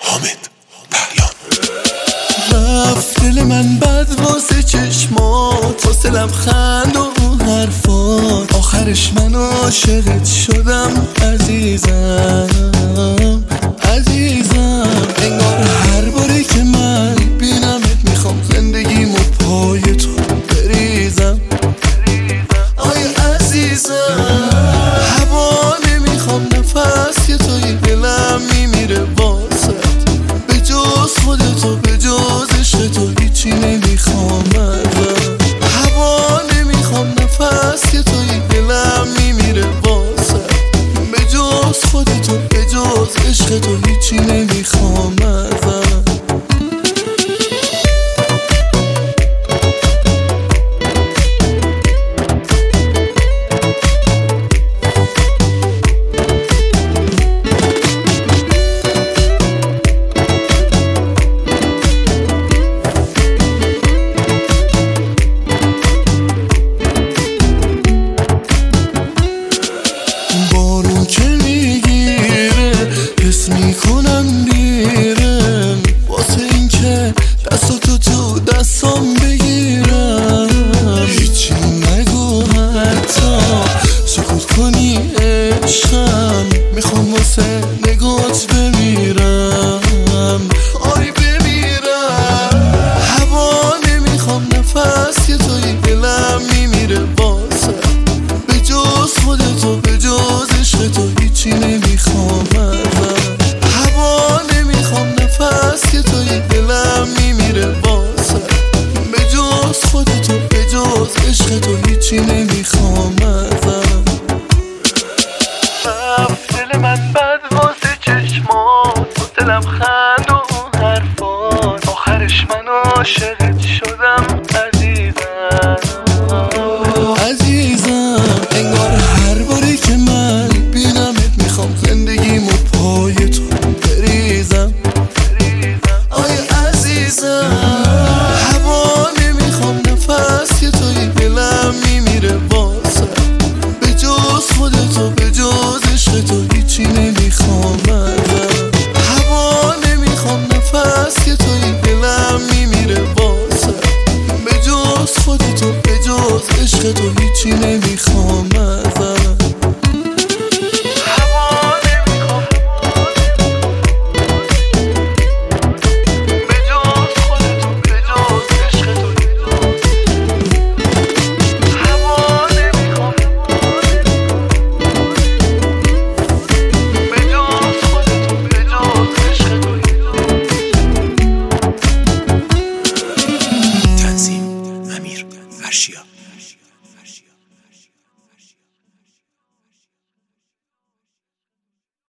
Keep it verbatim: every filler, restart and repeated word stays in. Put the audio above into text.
حامد پهلان. رفت دل من بد واسه چشمات، واسه لبخند و حرفات، آخرش من عاشقت شدم عزیزم عزیزم. انگار هر باری که من بینمت میخوام زندگیمو پای تو بریزم. آی عزیزم هوا نمیخوام، نفس که توی دلم میمیره واسه، به جز خودتو به جز عشق تو هیچی نمیخوام ازم. هوا نمیخوام، نفس که توی دلم میمیره واسه، به جز خودتو به جز عشق تو هیچی نمیخوام ازم. بارون که میگیره حس میکنم دیرم، واسه این که دستاتو تو دستام بگیرم. هیچی نگو حتی سکوت کنی عشقم، میخوام واسه نگات بمیرم. آی بمیرم. هوا نمیخوام، نفس که توی دلم میمیره واسه، به جز خودتو به جز عشق تو هیچی نمیخوام ازم. هوا نمیخوام، نفس که توی دلم میمیره واسه، به جز خودتو به جز عشق تو هیچی نمیخوام ازم. رفت دل من بد واسه چشمات، واسه لبخند و حرفات، آخرش من عاشقت شدم عزیزم عزیزم. انگار هر باری که من بینمت میخوام زندگیمو پای تو بریزم. آی عزیزم هوا نمیخوام، نفس که توی دلم میمیره واسه، به جز خودتو به جز عشق تو هیچی نمیخوام ازم. هوا نمیخوام، نفس که توی دلم میمیره واسه، به جز خودتو به جز عشق تو هیچی نمیخوام ازم. تنظیم امیر فرشیا.